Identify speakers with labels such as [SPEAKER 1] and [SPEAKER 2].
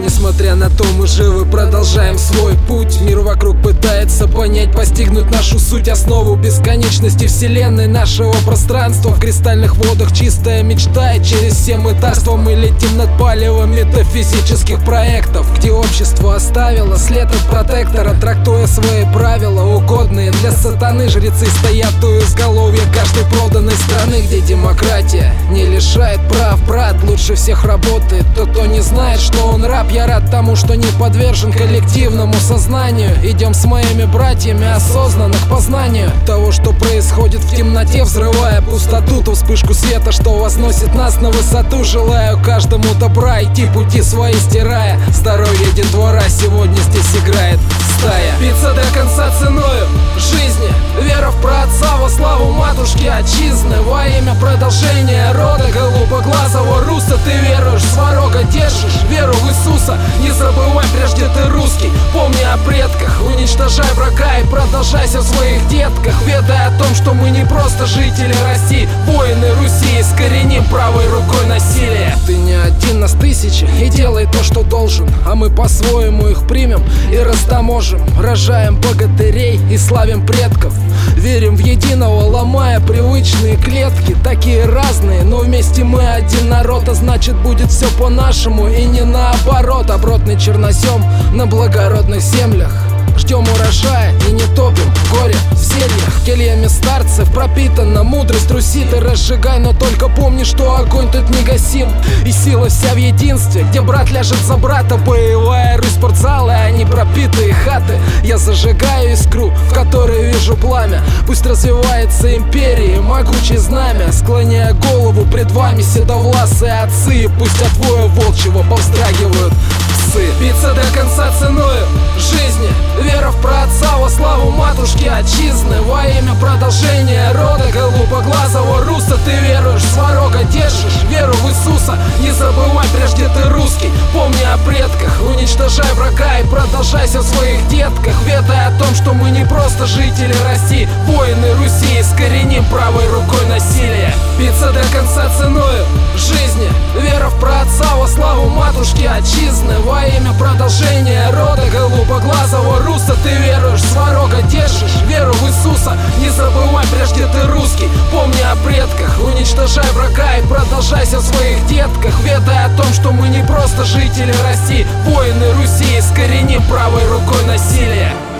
[SPEAKER 1] Несмотря на то, мы живы, продолжаем свой путь. Мир вокруг пытается понять, постигнуть нашу суть, основу бесконечности вселенной, нашего пространства. В кристальных водах чистая мечта, и через все мытарства мы летим над палевом метафизических проектов, где общество оставило след от протектора, трактуя свои правила, угодные для сатаны. Жрецы стоят у изголовья каждой проданной страны, где демократия не лишает прав. Брат лучше всех работает тот, кто не знает, что он раб. Я рад тому, что не подвержен коллективному сознанию. Идем с моими братьями осознанно к познанию того, что происходит в темноте, взрывая пустоту, ту вспышку света, что возносит нас на высоту. Желаю каждому добра, идти пути свои стирая. Здоровье детвора сегодня здесь играет стая. Биться до конца ценою жизни, вера в праотца во славу матушки отчизны. Во имя продолжения рода голубоглазого руса ты веруешь, сварога держишь веру в Иисуса. Не забывай, прежде ты русский, помни о предках. Уничтожай врага и продолжайся в своих детках, ведая о том, что мы не просто жители России, воины Руси, искореним правой рукой насилие. Ты не один, нас тысячи, и делай то, что должен, а мы по-своему их примем и растаможим. Рожаем богатырей и славим предков, верим в единого, ломая привычные клетки. Такие разные, но вместе мы один народ, а значит будет все по-нашему и не наоборот. Оборотный чернозем на благородных землях, ждем урожая и не топим в горе в зельях. Кельями старцев пропитана мудрость Руси. Ты разжигай, но только помни, что огонь тут не гасим, и сила вся в единстве, где брат ляжет за брата. Боевая Русь, спортзалы, а не пропитые хаты. Я зажигаю искру, в которой вижу пламя. Пусть развивается империя, могучее знамя, склоняя голову пред вами седовласые отцы. И пусть от воя волчьего повздрагивают псы. Биться до конца ценою жизни, вера в праотца во славу матушки отчизны. Во имя продолжения рода голубоглазого руса ты веруешь, сварога держишь веру в Иисуса. Не забывай, прежде ты русский, помни о предках. Уничтожай врага и продолжайся в своих детках, ведая о том, что мы не просто жители России, воины Руси, искореним правой рукой насилие. Биться до конца ценою жизни, вера в праотца во славу матушки отчизны. Во имя продолжения рода голубоглазого руса ты веруешь, сварога держишь веру в Иисуса. Не забывай, прежде ты русский, помни о предках. Уничтожай врага и продолжайся в своих детках, ведая о том, что мы не просто жители России, воины Руси, искореним правой рукой насилие.